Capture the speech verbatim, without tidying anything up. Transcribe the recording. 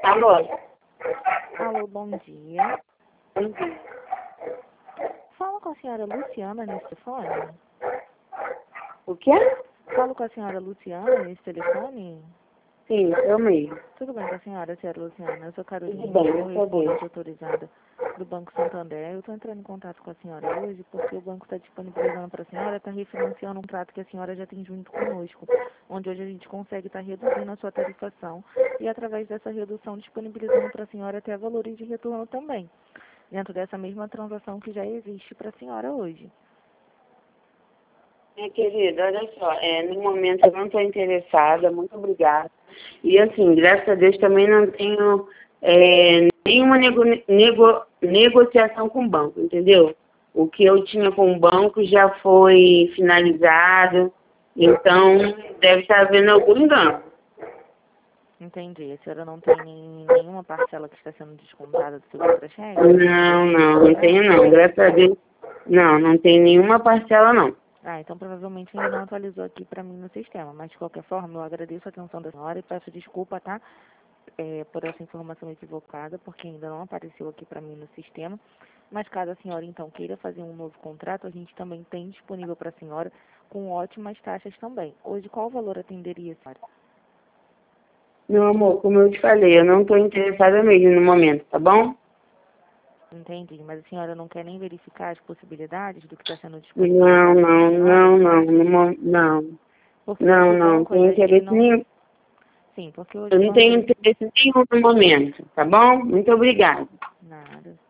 Alô? Alô, bom dia. Bom dia. Falo com a senhora Luciana nesse telefone? O quê? Falo com a senhora Luciana nesse telefone? Sim, eu mesmo. Tudo bem com a senhora, senhora Luciana? Eu sou Carolina, Tudo bem, sou graças a Deus. correspondente autorizada do Banco Santander. Eu estou entrando em contato com a senhora hoje porque o banco está disponibilizando para a senhora, está refinanciando um trato que a senhora já tem junto conosco, onde hoje a gente consegue estar reduzindo a sua tarifação e, através dessa redução, disponibilizando para a senhora até valores de retorno também, dentro dessa mesma transação que já existe para a senhora hoje. Minha querida, olha só, é, no momento eu não estou interessada, muito obrigada. E assim, graças a Deus também não tenho é, nenhuma nego, nego, negociação com o banco, entendeu? O que eu tinha com o banco já foi finalizado, então deve estar havendo algum engano. Entendi. A senhora não tem nem, nenhuma parcela que está sendo descontada do seu contra-cheque? Não, não, não tenho não, graças a Deus. Não, não tem nenhuma parcela não. Ah, então provavelmente ainda não atualizou aqui para mim no sistema, mas de qualquer forma eu agradeço a atenção da senhora e peço desculpa, tá? É, por essa informação equivocada, porque ainda não apareceu aqui para mim no sistema. Mas caso a senhora então queira fazer um novo contrato, a gente também tem disponível para a senhora com ótimas taxas também. Hoje qual valor atenderia, senhora? Meu amor, como eu te falei, eu não estou interessada mesmo no momento, tá bom? Entendi, mas a senhora não quer nem verificar as possibilidades do que está sendo disponível? Não, não, não, não, não, não, Porque não, hoje o não, banco, tenho ele, ele interesse não... nenhum, Sim, porque hoje eu o não banco, tenho ele... interesse nenhum no momento, tá bom? Muito obrigada. Nada.